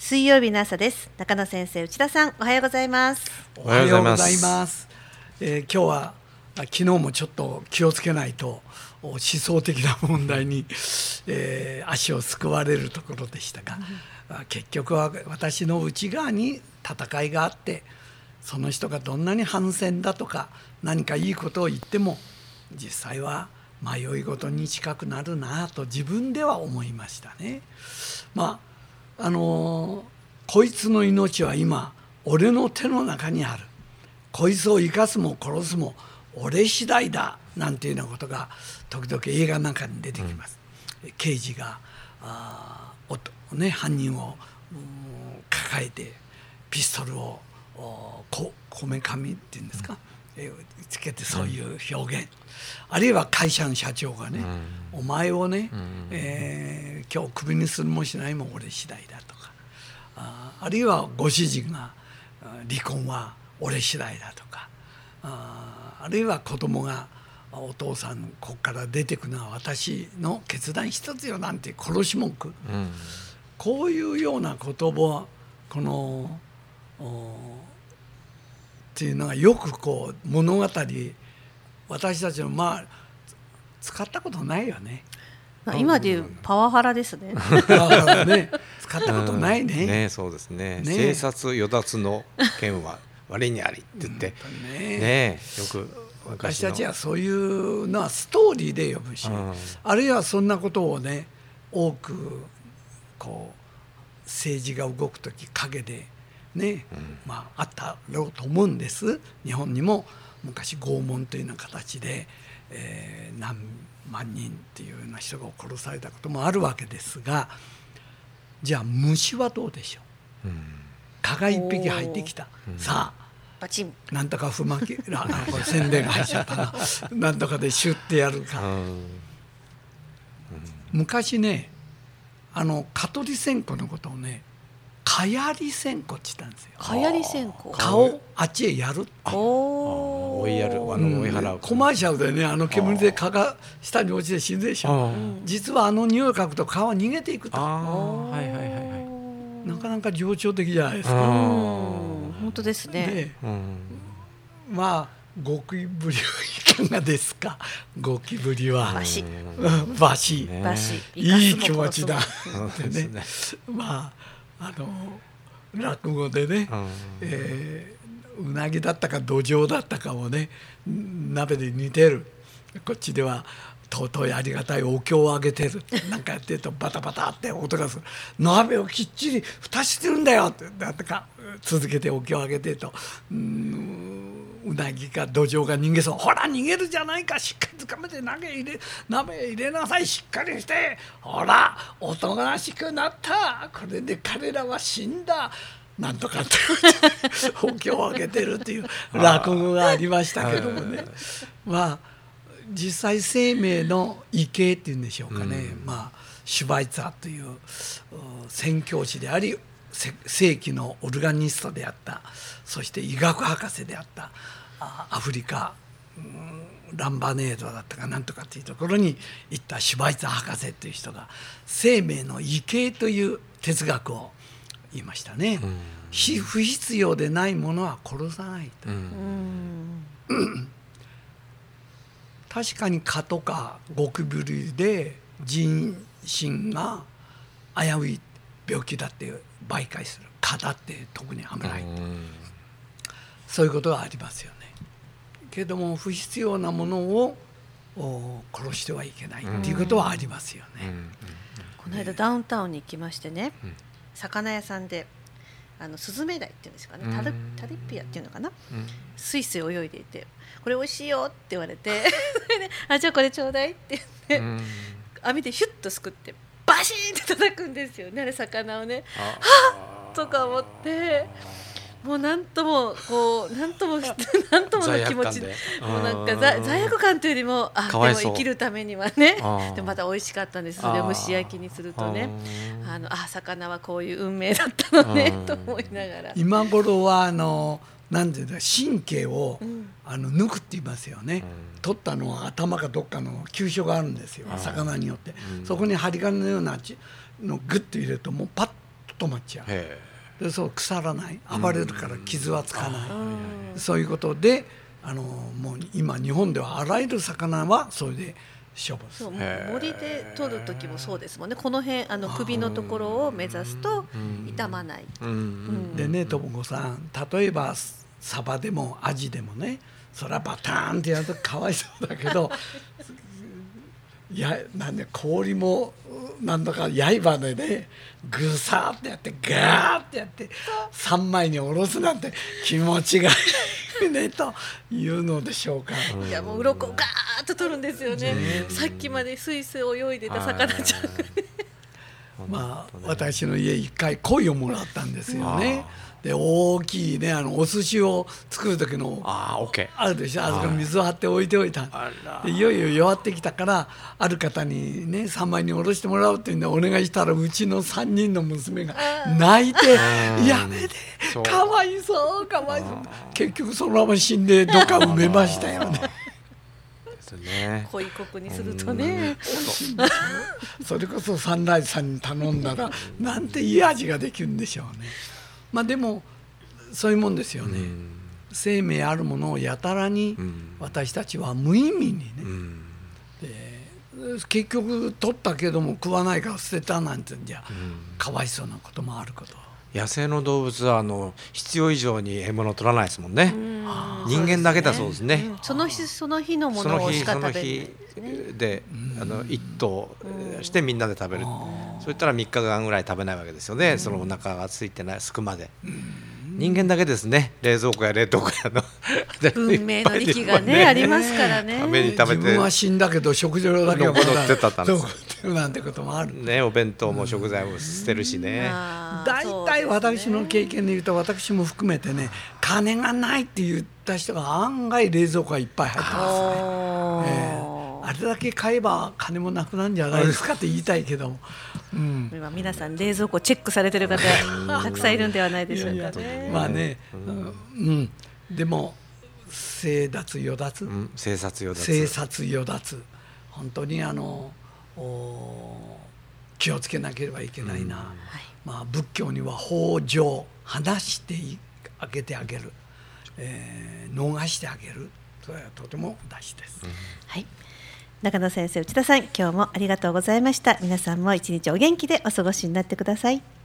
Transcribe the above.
水曜日の朝です。中野先生、内田さん、おはようございます。 おはようございます。今日は昨日もちょっと気をつけないと思想的な問題に、足をすくわれるところでしたが、結局は私の内側に戦いがあって、その人がどんなに反戦だとか何かいいことを言っても実際は迷い事に近くなるなと自分では思いましたね。こいつの命は今俺の手の中にある、こいつを生かすも殺すも俺次第だなんていうようなことが時々映画の中に出てきます。刑事が犯人を抱えてピストルをこめかみっていうんですか、つけてそういう表現、あるいは会社の社長がね、お前をね、今日クビにするもしないも俺次第だとか、あるいはご主人が離婚は俺次第だとか、あるいは子供がお父さんここから出てくのは私の決断一つよなんて殺し文句、こういうような言葉このっていうのがよくこう物語私たちの使ったことないよね。 今でいうパワハラですね。 パワハラね、使ったことないね。 ね、そうですね。生殺与奪の剣は我にありって言ってね、よく私たちはそういうのはストーリーで読むし、あるいはそんなことをね多くこう政治が動くとき陰でね、あったろうと思うんです。日本にも昔拷問というような形で、何万人っていうような人が殺されたこともあるわけですが、じゃあ虫はどうでしょう。蚊が一匹入ってきた、さあバチンなんとか不負けこれ宣伝が入っちゃったななんとかでシュッてやるか、昔ね蚊取り線香のことをね蚊やり線香って言ったんですよ。 蚊やり線香、 蚊をあっちへやる、 追いやる、追い払う、 コマーシャルでね煙で蚊が下に落ちて死んでるでしょ。実は匂いを嗅ぐと蚊は逃げていくと。なかなか情緒的じゃないですか。 本当ですね。 ゴキブリはいかがですか。ゴキブリはバシいい気持ちだってね。落語でね、うなぎだったかどじょうだったかをね鍋で煮てる、こっちでは尊いありがたいお経をあげてるなんかやってるとバタバタって音がする。鍋をきっちり蓋してるんだよってなんとか続けてお経をあげてるとうなぎかどじょうが逃げそう。ほら逃げるじゃないか、しっかりつかめて鍋入れなさい、しっかりして、ほらおとなしくなった、これで彼らは死んだなんとかってお経をあげてるっていう落語がありましたけどもね。実際生命の畏敬っていうんでしょうかね、シュバイツァーという宣教師であり世紀のオルガニストであった、そして医学博士であったアフリカランバネードだったかなんとかっていうところに行ったシュバイツァー博士という人が生命の畏敬という哲学を言いましたね。不必要でないものは殺さないと。確かに蚊とかゴキブリで人身が危うい病気だって媒介する、蚊だって特に危ないと、そういうことがありますよね。けれども不必要なものを殺してはいけないっていうことはありますよね。 この間ダウンタウンに行きましてね、魚屋さんでスズメダイっていうんですかね、タリピアっていうのかな、スイスイ泳いでいて、これ美味しいよって言われてじゃあこれちょうだいって言って網でヒュッとすくってバシーンって叩くんですよね、あれ魚をね。はっとか思って、もうなんともの気持ち、もうなんか罪悪感というよりもでも生きるためにはね、でもまた美味しかったんです。それを蒸し焼きにするとね、魚はこういう運命だったのねと思いながら。 今頃はなんていうか神経を抜くって言いますよね。取ったのは頭かどっかの急所があるんですよ、魚によって。そこに針金のようなのをグッと入れるともうパッ止まっちゃう。でそう腐らない、暴れるから傷はつかない、そういうことでもう今日本ではあらゆる魚はそれで処分する。 森で取る時もそうですもんね。この辺首のところを目指すと傷まない。 でね、ともこさん、例えばサバでもアジでもね、それはバターンってやるとかわいそうだけどなんで氷もなんだか刃でねぐさーってやってガーってやって3枚に下ろすなんて気持ちがいいねというのでしょうか。 いやもう鱗をガーッと取るんですよね。さっきまでスイス泳いでた魚ちゃんがねまあ私の家一回鯉をもらったんですよね。で大きいねお寿司を作る時のあるでしょ、あそこに水を張って置いておいた。でいよいよ弱ってきたからある方にね3枚に下ろしてもらうっていうんでお願いしたら、うちの3人の娘が泣いてやめて、かわいそうかわいそう、結局そのまま死んでどっか埋めましたよね。 恋国にするとね、 それこそサンライズさんに頼んだらなんていい味ができるんでしょうね。まあでもそういうもんですよね。生命あるものをやたらに私たちは無意味にね、結局取ったけども食わないから捨てたなんてんじゃかわいそうなこともあること。 野生の動物は必要以上に獲物を取らないですもんね。人間だけだそうですね。 その日のものをしか食べないその日で一頭してみんなで食べる。そういったら3日間ぐらい食べないわけですよね。そのお腹が空いてないすくまで。人間だけですね、冷蔵庫や冷凍庫や文明の利器がねありますからね。 自分は死んだけど食料だけは残ってたんです残ってるなんてこともあるね。お弁当も食材も捨てるしね。 大体私の経験で言うと、私も含めてね、金がないって言った人が案外冷蔵庫がいっぱい入ってますね。あれだけ買えば金もなくなるんじゃないですかって言いたいけど、 今皆さん冷蔵庫チェックされてる方たくさんいるんではないでしょうかね。 まあね、でも生殺与奪、本当に気をつけなければいけないな。まあ仏教には法上話してあげてあげる、逃してあげる、それはとても大事です。 はい、中野先生、内田さん、今日もありがとうございました。皆さんも一日お元気でお過ごしになってください。